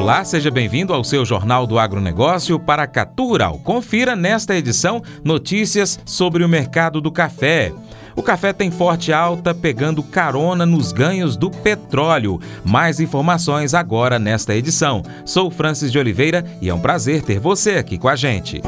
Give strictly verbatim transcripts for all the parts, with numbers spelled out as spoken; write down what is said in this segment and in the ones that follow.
Olá, seja bem-vindo ao seu Jornal do Agronegócio Paracatu Rural. Confira nesta edição notícias sobre o mercado do café. O café tem forte alta, pegando carona nos ganhos do petróleo. Mais informações agora nesta edição. Sou Francis de Oliveira e é um prazer ter você aqui com a gente.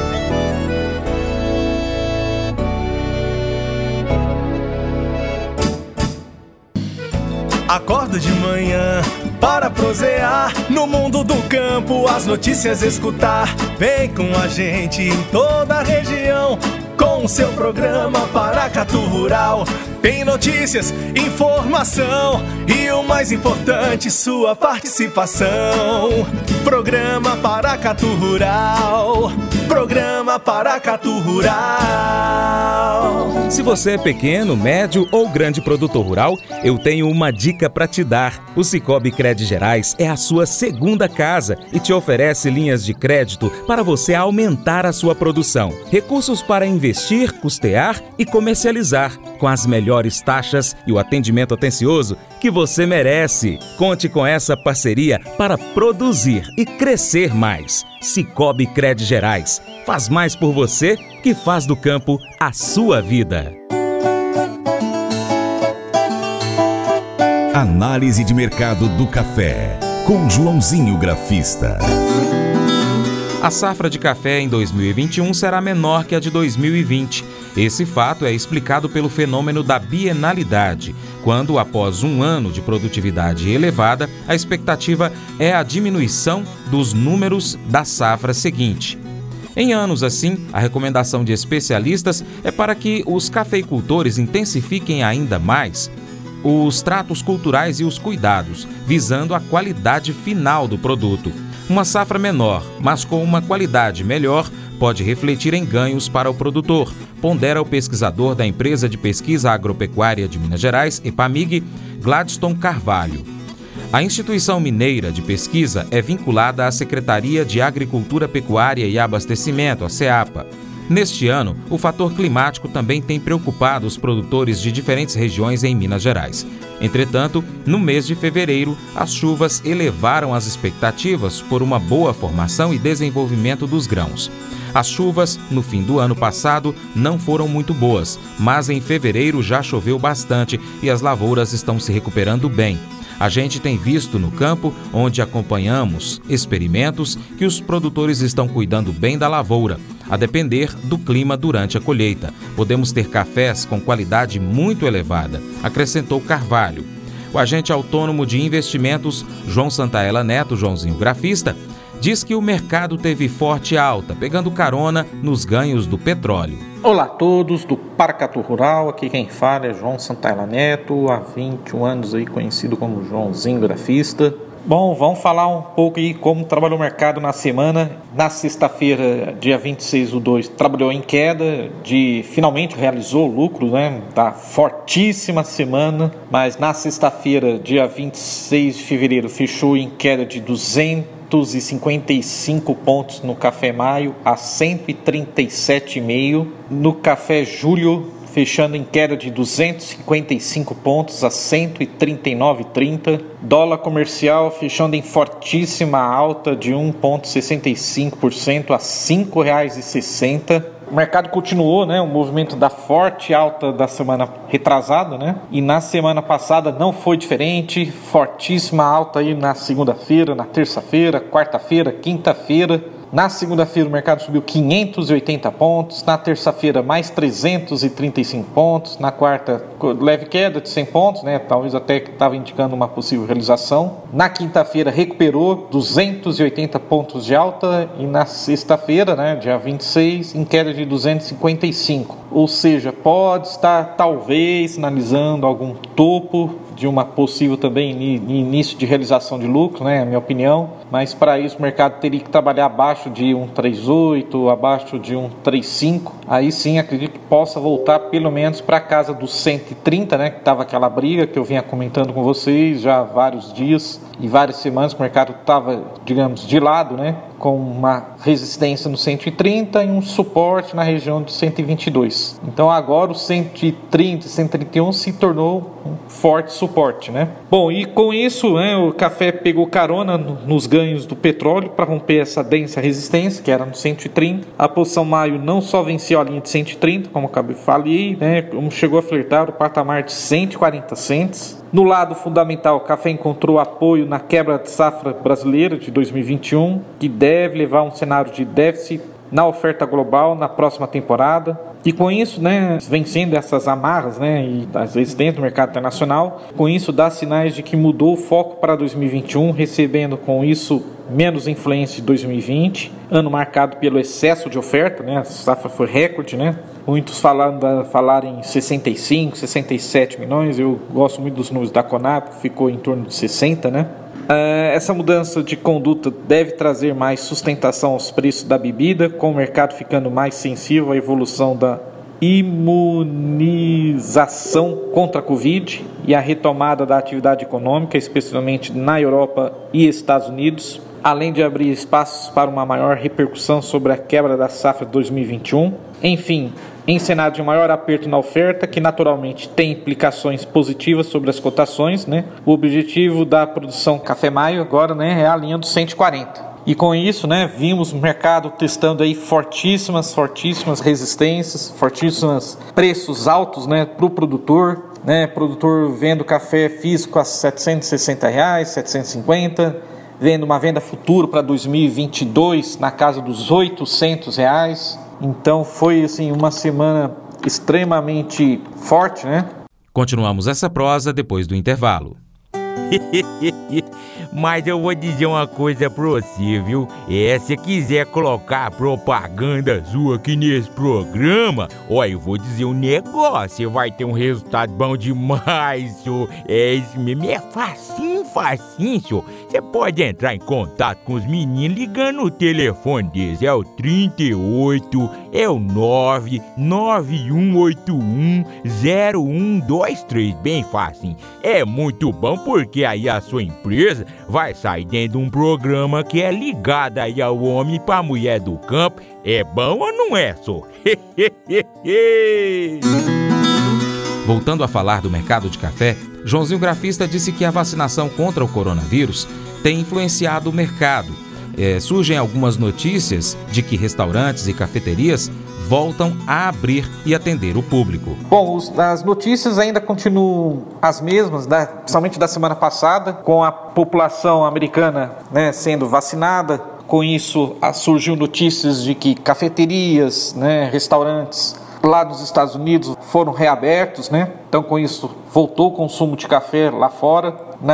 Acordo de manhã para prosear no mundo do campo, as notícias escutar. Vem com a gente em toda a região com o seu programa Paracatu Rural. Tem notícias, informação e o mais importante, sua participação. Programa Paracatu Rural. Programa Paracatu Rural. Se você é pequeno, médio ou grande produtor rural, eu tenho uma dica para te dar. O Sicoob Cred Gerais é a sua segunda casa e te oferece linhas de crédito para você aumentar a sua produção. Recursos para investir, custear e comercializar, com as melhores taxas e o atendimento atencioso que você merece. Conte com essa parceria para produzir e crescer mais. Sicoob Cred Gerais. Faz mais por você que faz do campo a sua vida. Análise de mercado do café, com Joãozinho Grafista. A safra de café em dois mil e vinte e um será menor que a de dois mil e vinte. Esse fato é explicado pelo fenômeno da bienalidade, quando, após um ano de produtividade elevada, a expectativa é a diminuição dos números da safra seguinte. Em anos assim, a recomendação de especialistas é para que os cafeicultores intensifiquem ainda mais os tratos culturais e os cuidados, visando a qualidade final do produto. Uma safra menor, mas com uma qualidade melhor, pode refletir em ganhos para o produtor, pondera o pesquisador da Empresa de Pesquisa Agropecuária de Minas Gerais, EPAMIG, Gladstone Carvalho. A instituição mineira de pesquisa é vinculada à Secretaria de Agricultura, Pecuária e Abastecimento, a SEAPA. Neste ano, o fator climático também tem preocupado os produtores de diferentes regiões em Minas Gerais. Entretanto, no mês de fevereiro, as chuvas elevaram as expectativas por uma boa formação e desenvolvimento dos grãos. As chuvas, no fim do ano passado, não foram muito boas, mas em fevereiro já choveu bastante e as lavouras estão se recuperando bem. A gente tem visto no campo, onde acompanhamos experimentos, que os produtores estão cuidando bem da lavoura, a depender do clima durante a colheita. Podemos ter cafés com qualidade muito elevada, acrescentou Carvalho. O agente autônomo de investimentos, João Santaella Neto, Joãozinho Grafista, diz que o mercado teve forte alta, pegando carona nos ganhos do petróleo. Olá a todos do Paracatu Rural, aqui quem fala é João Santaella Neto, há vinte e um anos aí conhecido como Joãozinho Grafista. Bom, vamos falar um pouco aí como trabalhou o mercado na semana. Na sexta-feira, dia vinte e seis do dois, trabalhou em queda, de finalmente realizou lucro, né? Da fortíssima semana, mas na sexta-feira, dia vinte e seis de fevereiro, fechou em queda de duzentos e cinquenta e cinco pontos no Café Maio a cento e trinta e sete vírgula cinco. No Café Julho, fechando em queda de duzentos e cinquenta e cinco pontos a cento e trinta e nove vírgula trinta. Dólar comercial fechando em fortíssima alta de um vírgula sessenta e cinco por cento a cinco reais e sessenta centavos. O mercado continuou, né, o movimento da forte alta da semana retrasada, né? E na semana passada não foi diferente, fortíssima alta aí na segunda-feira, na terça-feira, quarta-feira, quinta-feira. Na segunda-feira o mercado subiu quinhentos e oitenta pontos, na terça-feira mais trezentos e trinta e cinco pontos, na quarta leve queda de cem pontos, né? Talvez até que estava indicando uma possível realização. Na quinta-feira recuperou duzentos e oitenta pontos de alta e na sexta-feira, né, dia vinte e seis, em queda de duzentos e cinquenta e cinco. Ou seja, pode estar talvez sinalizando algum topo de uma possível também início de realização de lucro, né, a minha opinião, mas para isso o mercado teria que trabalhar abaixo de um vírgula trinta e oito, abaixo de um vírgula trinta e cinco, aí sim acredito que possa voltar pelo menos para a casa dos cento e trinta, né, que estava aquela briga que eu vinha comentando com vocês já há vários dias e várias semanas que o mercado estava, digamos, de lado, né, com uma resistência no cento e trinta e um suporte na região de cento e vinte e dois. Então agora o cento e trinta e cento e trinta e um se tornou um forte suporte, né? Bom, e com isso, né, o café pegou carona nos ganhos do petróleo para romper essa densa resistência, que era no cento e trinta. A posição maio não só venceu a linha de cento e trinta, como eu acabei de falar, né, como chegou a flertar o patamar de cento e quarenta cents. No lado fundamental, o café encontrou apoio na quebra de safra brasileira de dois mil e vinte e um, que deve levar a um cenário de déficit na oferta global na próxima temporada. E com isso, né, vencendo essas amarras, né, e as resistências no mercado internacional, com isso dá sinais de que mudou o foco para dois mil e vinte e um, recebendo com isso menos influência de dois mil e vinte, ano marcado pelo excesso de oferta, né, a safra foi recorde, né, muitos falando, falaram em sessenta e cinco, sessenta e sete milhões, eu gosto muito dos números da Conab, que ficou em torno de sessenta, né. Uh, essa mudança de conduta deve trazer mais sustentação aos preços da bebida, com o mercado ficando mais sensível à evolução da imunização contra a Covid e a retomada da atividade econômica, especialmente na Europa e Estados Unidos, além de abrir espaços para uma maior repercussão sobre a quebra da safra de dois mil e vinte e um. Enfim, em cenário de maior aperto na oferta, que naturalmente tem implicações positivas sobre as cotações, né? O objetivo da produção Café Maio agora, né, é a linha dos cento e quarenta. E com isso, né, vimos o mercado testando aí fortíssimas, fortíssimas resistências, fortíssimos preços altos, né, para o produtor, né, produtor vendo café físico a setecentos e sessenta reais, setecentos e cinquenta, vendo uma venda futura para dois mil e vinte e dois na casa dos oitocentos reais. Então foi assim uma semana extremamente forte, né? Continuamos essa prosa depois do intervalo. Mas eu vou dizer uma coisa pra você, viu? É, se quiser colocar propaganda sua aqui nesse programa, ó, eu vou dizer um negócio, você vai ter um resultado bom demais, senhor. É isso mesmo, é facinho, facinho, senhor. Você pode entrar em contato com os meninos ligando o telefone deles, é o trinta e oito, é o nove nove um oito um zero um dois três, bem facinho. É muito bom porque aí a sua empresa vai sair dentro de um programa que é ligado aí ao homem e pra mulher do campo. É bom ou não é, só? Voltando a falar do mercado de café, Joãozinho Grafista disse que a vacinação contra o coronavírus tem influenciado o mercado. É, surgem algumas notícias de que restaurantes e cafeterias voltam a abrir e atender o público. Bom, os, as notícias ainda continuam as mesmas, né? Principalmente da semana passada, com a população americana, né, sendo vacinada. Com isso, surgiu notícias de que cafeterias, né, restaurantes lá nos Estados Unidos foram reabertos, né? Então, com isso, voltou o consumo de café lá fora.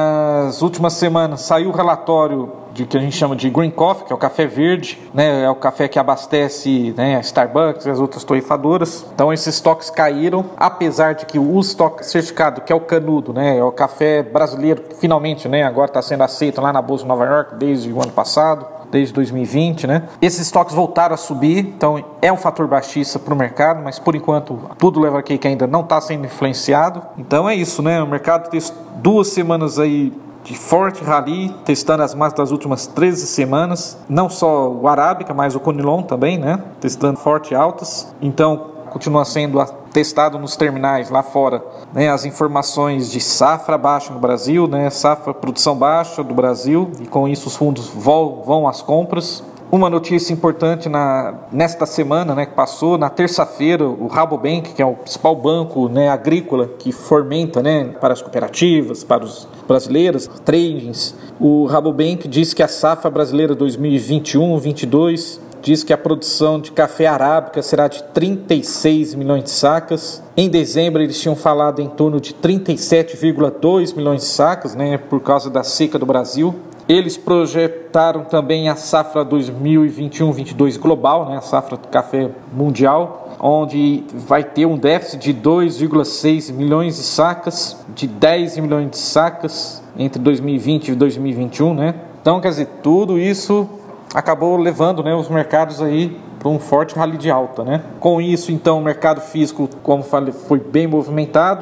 Nas últimas semanas, saiu o relatório de que a gente chama de Green Coffee, que é o café verde, né? É o café que abastece, né, a Starbucks e as outras torrefadoras. Então, esses estoques caíram, apesar de que o estoque certificado, que é o canudo, né, é o café brasileiro, finalmente, né, agora está sendo aceito lá na Bolsa de Nova York desde o ano passado, desde dois mil e vinte, né? Esses estoques voltaram a subir, então é um fator baixista para o mercado, mas por enquanto tudo leva aqui que ainda não está sendo influenciado. Então é isso, né? O mercado tem duas semanas aí de forte rally, testando as máximas das últimas treze semanas, não só o Arábica, mas o Conilon também, né? Testando forte altas. Então continua sendo testado nos terminais lá fora, né, as informações de safra baixa no Brasil, né, safra produção baixa do Brasil, e com isso os fundos vão, vão às compras. Uma notícia importante na, nesta semana, né, que passou, na terça-feira, o Rabobank, que é o principal banco, né, agrícola que fomenta, né, para as cooperativas, para os brasileiros, tradings, o Rabobank disse que a safra brasileira dois mil e vinte e um vinte e dois diz que a produção de café arábica será de trinta e seis milhões de sacas. Em dezembro eles tinham falado em torno de trinta e sete vírgula dois milhões de sacas, né, por causa da seca do Brasil. Eles projetaram também a safra dois mil e vinte e um vinte e dois global, né, a safra de café mundial, onde vai ter um déficit de dois vírgula seis milhões de sacas, de dez milhões de sacas entre dois mil e vinte e dois mil e vinte e um, né? Então, quer dizer, tudo isso acabou levando, né, os mercados aí para um forte rally de alta, né? Com isso, então, o mercado físico, como falei, foi bem movimentado.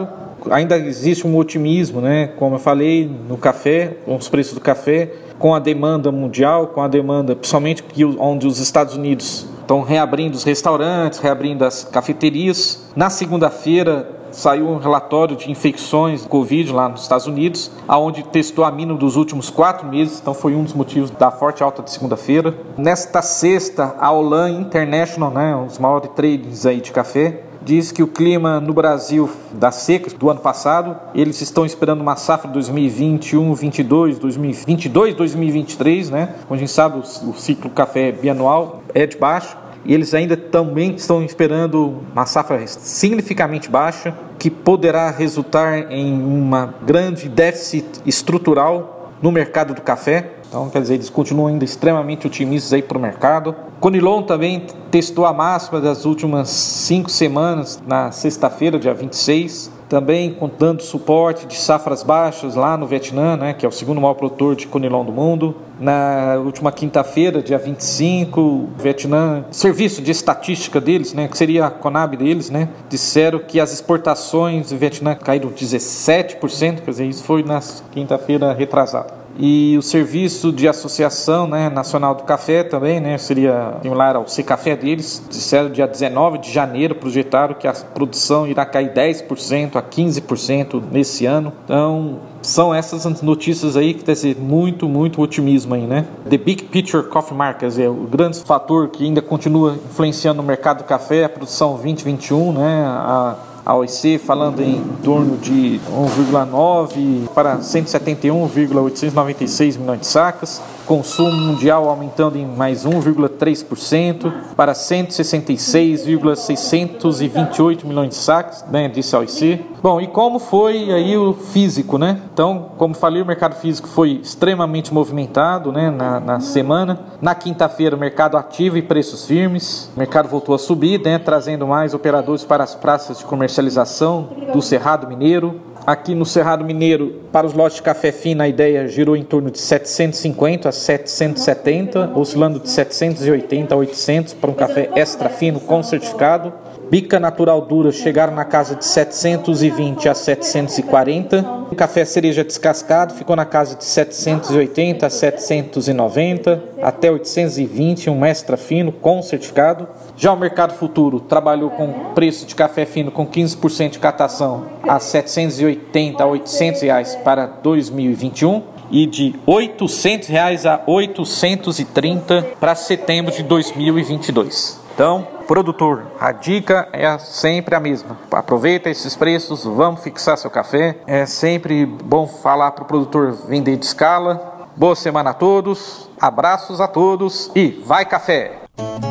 ainda existe um otimismo, né? Como eu falei, no café, com os preços do café, com a demanda mundial, com a demanda, principalmente onde os Estados Unidos estão reabrindo os restaurantes, reabrindo as cafeterias. Na segunda-feira saiu um relatório de infecções de Covid lá nos Estados Unidos, onde testou a mínima dos últimos quatro meses, então foi um dos motivos da forte alta de segunda-feira. Nesta sexta, a Olam International, né, um dos maiores tradings aí de café, diz que o clima no Brasil da seca do ano passado, eles estão esperando uma safra dois mil e vinte e um, vinte e dois, dois mil e vinte e dois, dois mil e vinte e três, né? Como a gente sabe, o ciclo café bianual é de baixo. E eles ainda também estão esperando uma safra significativamente baixa, que poderá resultar em uma grande déficit estrutural no mercado do café. Então, quer dizer, eles continuam ainda extremamente otimistas aí para o mercado. Conilon também testou a máxima das últimas cinco semanas, na sexta-feira, dia vinte e seis, também dando suporte de safras baixas lá no Vietnã, né, que é o segundo maior produtor de Conilon do mundo. Na última quinta-feira, dia vinte e cinco, o Vietnã, serviço de estatística deles, né, que seria a Conab deles, né, disseram que as exportações do Vietnã caíram dezessete por cento, quer dizer, isso foi na quinta-feira retrasada. E o serviço de associação, né, nacional do café também, né, seria similar ao Secafé deles, disseram dia dezenove de janeiro, projetaram que a produção irá cair dez por cento a quinze por cento nesse ano. Então, são essas notícias aí que tem muito, muito otimismo aí, né? The Big Picture Coffee Market, é o grande fator que ainda continua influenciando o mercado do café, a produção vinte vinte e um, né, a A O I C falando em torno de um vírgula nove para cento e setenta e um vírgula oitocentos e noventa e seis milhões de sacas, consumo mundial aumentando em mais um vírgula três por cento para cento e sessenta e seis vírgula seiscentos e vinte e oito milhões de sacas, né, disse a O I C. Bom, e como foi aí o físico, né? Então, como falei, o mercado físico foi extremamente movimentado, né, na, na semana. Na quinta-feira, o mercado ativo e preços firmes. O mercado voltou a subir, né, trazendo mais operadores para as praças de comercialização do Cerrado Mineiro. Aqui no Cerrado Mineiro, para os lotes de café fino, a ideia girou em torno de setecentos e cinquenta a setecentos e setenta, oscilando de setecentos e oitenta a oitocentos para um café extra fino com certificado. Bica natural dura chegaram na casa de setecentos e vinte a setecentos e quarenta. O café cereja descascado ficou na casa de setecentos e oitenta a setecentos e noventa, até oitocentos e vinte, um extra fino com certificado. Já o mercado futuro trabalhou com preço de café fino com quinze por cento de catação a setecentos e oitenta a oitocentos reais para dois mil e vinte e um e de oitocentos reais a oitocentos e trinta para setembro de dois mil e vinte e dois. Então, produtor, a dica é sempre a mesma. Aproveita esses preços, vamos fixar seu café. É sempre bom falar para o produtor vender de escala. Boa semana a todos, abraços a todos e vai café!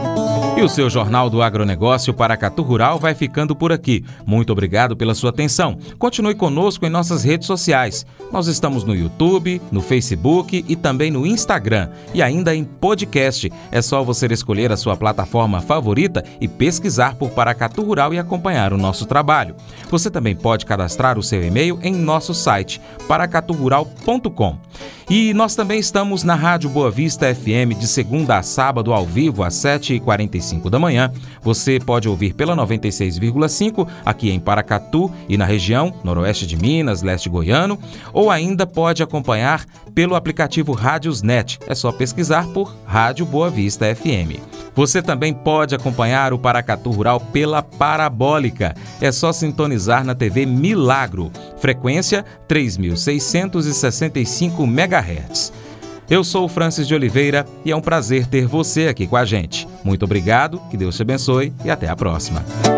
E o seu Jornal do Agronegócio Paracatu Rural vai ficando por aqui. Muito obrigado pela sua atenção. Continue conosco em nossas redes sociais. Nós estamos no YouTube, no Facebook e também no Instagram. E ainda em podcast. É só você escolher a sua plataforma favorita e pesquisar por Paracatu Rural e acompanhar o nosso trabalho. Você também pode cadastrar o seu e-mail em nosso site, paracatu rural ponto com. E nós também estamos na Rádio Boa Vista F M de segunda a sábado ao vivo às sete e quarenta e cinco da manhã. Você pode ouvir pela noventa e seis vírgula cinco aqui em Paracatu e na região noroeste de Minas, leste goiano, ou ainda pode acompanhar pelo aplicativo Rádiosnet. É só pesquisar por Rádio Boa Vista F M. Você também pode acompanhar o Paracatu Rural pela Parabólica. É só sintonizar na T V Milagro, frequência três mil seiscentos e sessenta e cinco megahertz. Eu sou o Francis de Oliveira e é um prazer ter você aqui com a gente. Muito obrigado, que Deus te abençoe e até a próxima.